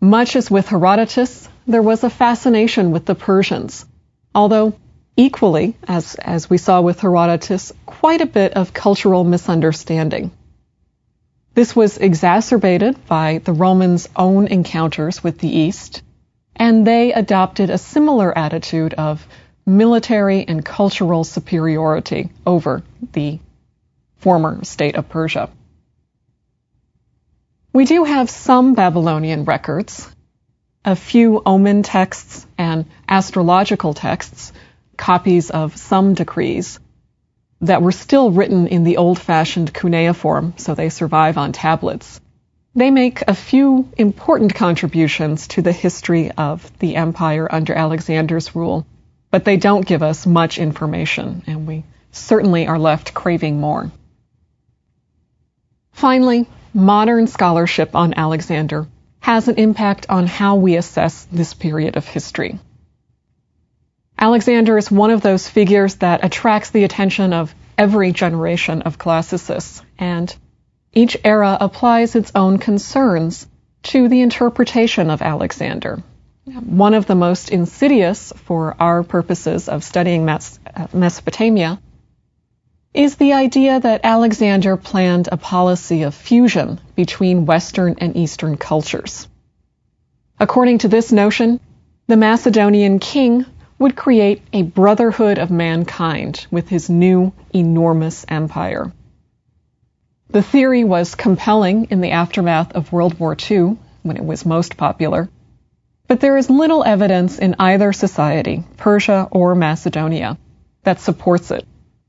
Much as with Herodotus, there was a fascination with the Persians, although equally, as we saw with Herodotus, quite a bit of cultural misunderstanding. This was exacerbated by the Romans' own encounters with the East, and they adopted a similar attitude of military and cultural superiority over the former state of Persia. We do have some Babylonian records, a few omen texts and astrological texts, copies of some decrees that were still written in the old-fashioned cuneiform, so they survive on tablets. They make a few important contributions to the history of the empire under Alexander's rule, but they don't give us much information, and we certainly are left craving more. Finally, modern scholarship on Alexander has an impact on how we assess this period of history. Alexander is one of those figures that attracts the attention of every generation of classicists, and each era applies its own concerns to the interpretation of Alexander. One of the most insidious for our purposes of studying Mesopotamia is the idea that Alexander planned a policy of fusion between Western and Eastern cultures. According to this notion, the Macedonian king would create a brotherhood of mankind with his new enormous empire. The theory was compelling in the aftermath of World War II, when it was most popular, but there is little evidence in either society, Persia or Macedonia, that supports it.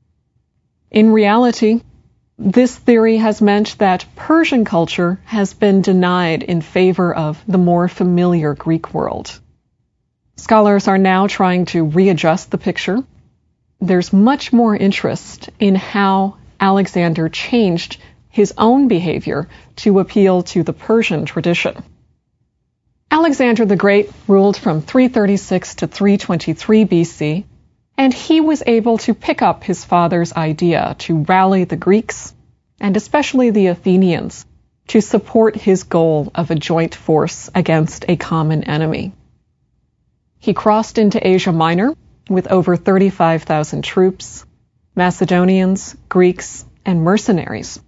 In reality, this theory has meant that Persian culture has been denied in favor of the more familiar Greek world. Scholars are now trying to readjust the picture. There's much more interest in how Alexander changed his own behavior to appeal to the Persian tradition. Alexander the Great ruled from 336 to 323 BC, and he was able to pick up his father's idea to rally the Greeks, and especially the Athenians, to support his goal of a joint force against a common enemy. He crossed into Asia Minor with over 35,000 troops, Macedonians, Greeks, and mercenaries.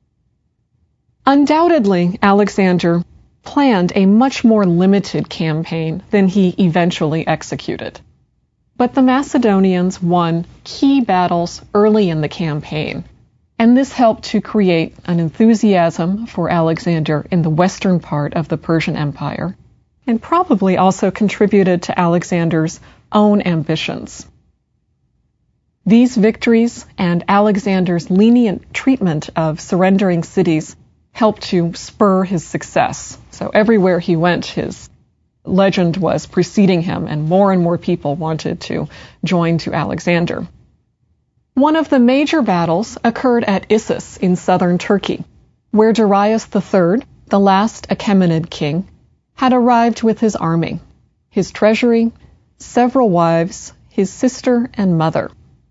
Undoubtedly, Alexander planned a much more limited campaign than he eventually executed. But the Macedonians won key battles early in the campaign, and this helped to create an enthusiasm for Alexander in the western part of the Persian Empire, and probably also contributed to Alexander's own ambitions. These victories and Alexander's lenient treatment of surrendering cities helped to spur his success. So everywhere he went, his legend was preceding him, and more people wanted to join to Alexander. One of the major battles occurred at Issus in southern Turkey, where Darius III, the last Achaemenid king, had arrived with his army, his treasury, several wives, his sister and mother.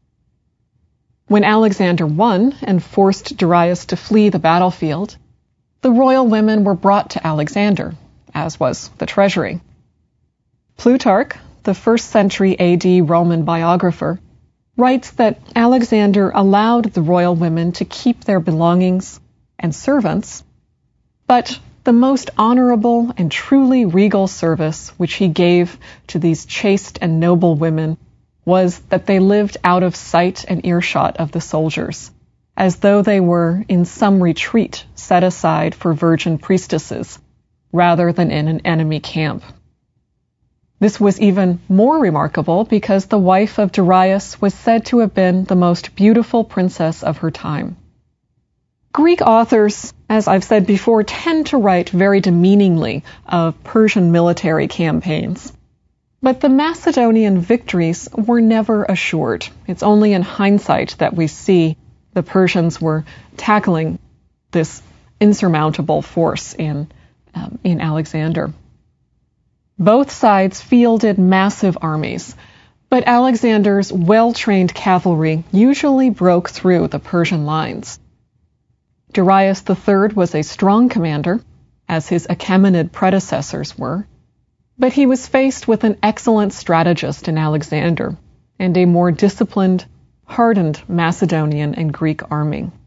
When Alexander won and forced Darius to flee the battlefield, the royal women were brought to Alexander, as was the treasury. Plutarch, the 1st century AD Roman biographer, writes that Alexander allowed the royal women to keep their belongings and servants, but the most honorable and truly regal service which he gave to these chaste and noble women was that they lived out of sight and earshot of the soldiers, as though they were in some retreat set aside for virgin priestesses, rather than in an enemy camp. This was even more remarkable because the wife of Darius was said to have been the most beautiful princess of her time. Greek authors, as I've said before, tend to write very demeaningly of Persian military campaigns. But the Macedonian victories were never assured. It's only in hindsight that we see the Persians were tackling this insurmountable force in Alexander. Both sides fielded massive armies, but Alexander's well-trained cavalry usually broke through the Persian lines. Darius III was a strong commander, as his Achaemenid predecessors were, but he was faced with an excellent strategist in Alexander and a more disciplined, hardened Macedonian and Greek army.